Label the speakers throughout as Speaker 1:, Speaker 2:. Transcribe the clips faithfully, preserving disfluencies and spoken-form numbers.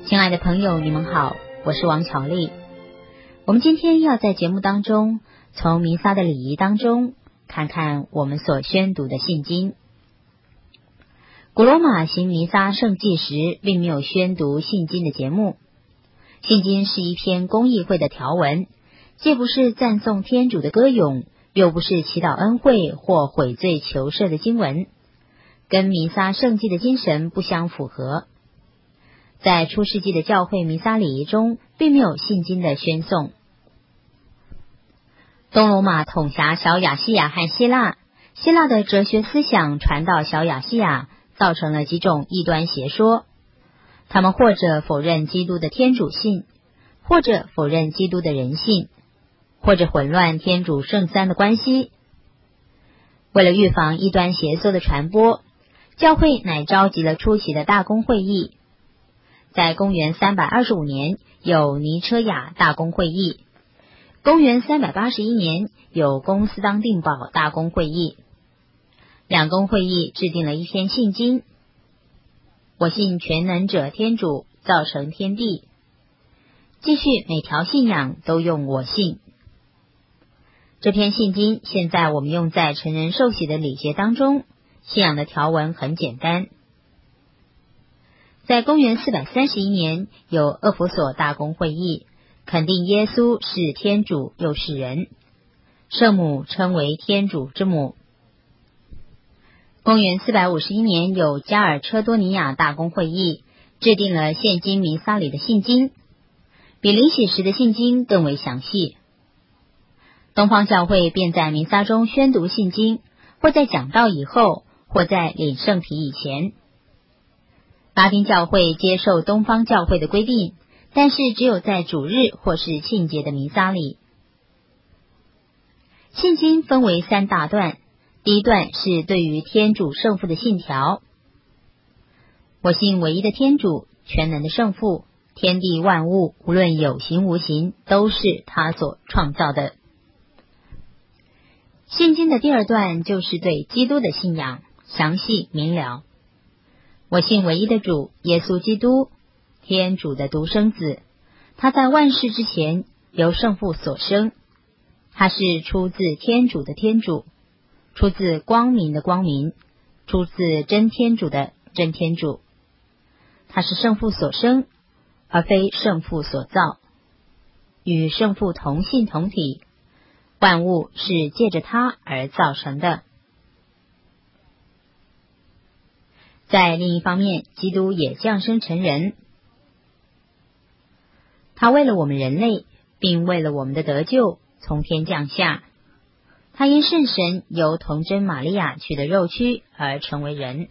Speaker 1: 亲爱的朋友，你们好，我是王巧丽。我们今天要在节目当中，从弥撒的礼仪当中，看看我们所宣读的信经。古罗马行弥撒圣祭时，并没有宣读信经的节目。信经是一篇公议会的条文，既不是赞颂天主的歌咏，又不是祈祷恩惠或悔罪求赦的经文，跟弥撒圣祭的精神不相符合。在初世纪的教会弥撒礼仪中，并没有信经的宣颂。东罗马统辖小亚细亚和希腊，希腊的哲学思想传到小亚细亚，造成了几种异端邪说。他们或者否认基督的天主性，或者否认基督的人性，或者混乱天主圣三的关系。为了预防异端邪说的传播，教会乃召集了出席的大公会议。在公元三百二十五年有尼车雅大公会议，公元三百八十一年有公斯当定堡大公会议。两公会议制定了一篇信经，我信全能者天主造成天地。继续每条信仰都用我信。这篇信经现在我们用在成人受洗的礼节当中，信仰的条文很简单。在公元四百三十一年有厄弗所大公会议，肯定耶稣是天主又是人，圣母称为天主之母。公元四百五十一年有加尔车多尼亚大公会议，制定了现今弥撒里的信经，比临洗时的信经更为详细。东方教会便在弥撒中宣读信经，或在讲道以后，或在领圣体以前。拉丁教会接受东方教会的规定，但是只有在主日或是庆节的弥撒里。信经分为三大段，第一段是对于天主圣父的信条。我信唯一的天主，全能的圣父，天地万物无论有形无形，都是他所创造的。信经的第二段就是对基督的信仰，详细明了。我信唯一的主耶稣基督，天主的独生子，他在万事之前由圣父所生，他是出自天主的天主，出自光明的光明，出自真天主的真天主。他是圣父所生，而非圣父所造，与圣父同性同体，万物是借着他而造成的。在另一方面，基督也降生成人，他为了我们人类，并为了我们的得救，从天降下。他因圣神由童贞玛利亚取得肉躯而成为人。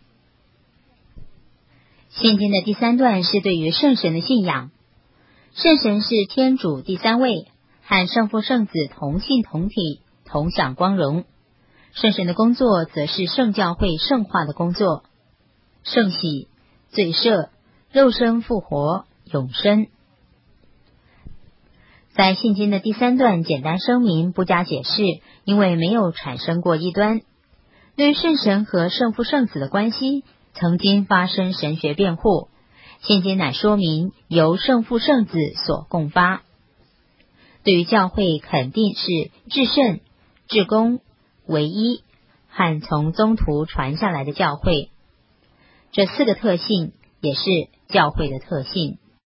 Speaker 1: 信经的第三段是对于圣神的信仰。圣神是天主第三位，和圣父圣子同性同体，同享光荣。圣神的工作则是圣教会圣化的工作，圣洗、罪赦、肉身复活、永生。在信经的第三段简单声明，不加解释，因为没有产生过异端。对圣神和圣父圣子的关系曾经发生神学辩护，现今乃说明由圣父圣子所共发。对于教会肯定是至圣、至公、唯一和从宗徒传下来的教会，这四个特性也是教会的特性。